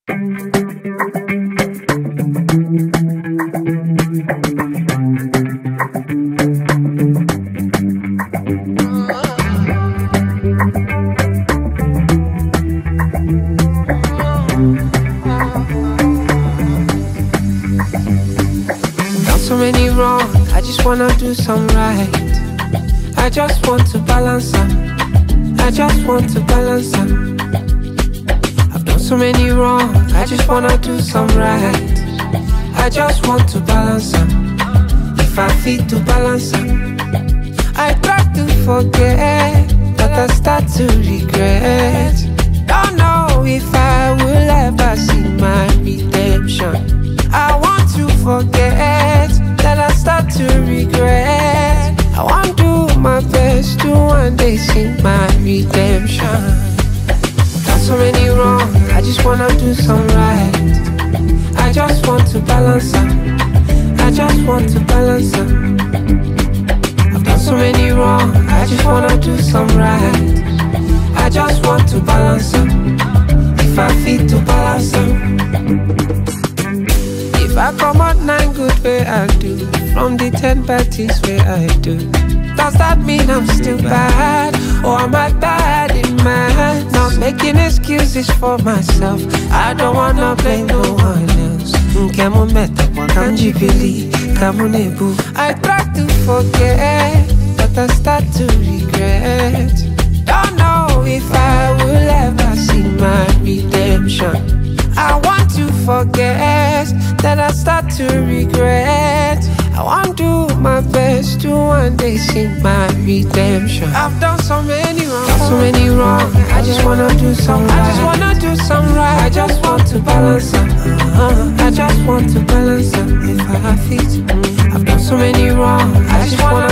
So many wrong, I just wanna do some right. I just want to balance them. I just want to balance them. I've done so many wrong, I just wanna do some right. I just want to balance them. If I fit to balance them, I try to forget, but I start to regret. Don't know if I will ever see my redemption. I want to forget, then I start to regret. I want to do my best to one day see my redemption. Got so many wrong, I just wanna do some right. I just want to balance them. I just want to balance them. I've done so many wrong, I just wanna do some right. I just want to balance them. If I fit to balance them. If I come out 9 good way I do, from the 10 bad things way I do, does that mean I'm still bad? Or am I bad in mind? Not making excuses for myself, I don't wanna blame no one else. I try to forget, but I start to regret. Don't know if I will ever see my redemption. I want to forget, then I start to regret. I want to do my best to one day see my redemption. I've done so many wrong, so many wrong. I just wanna do some right. I just wanna do some right. I just want to balance them. I just want to balance them. If I fit, I've done so many wrong. I just wanna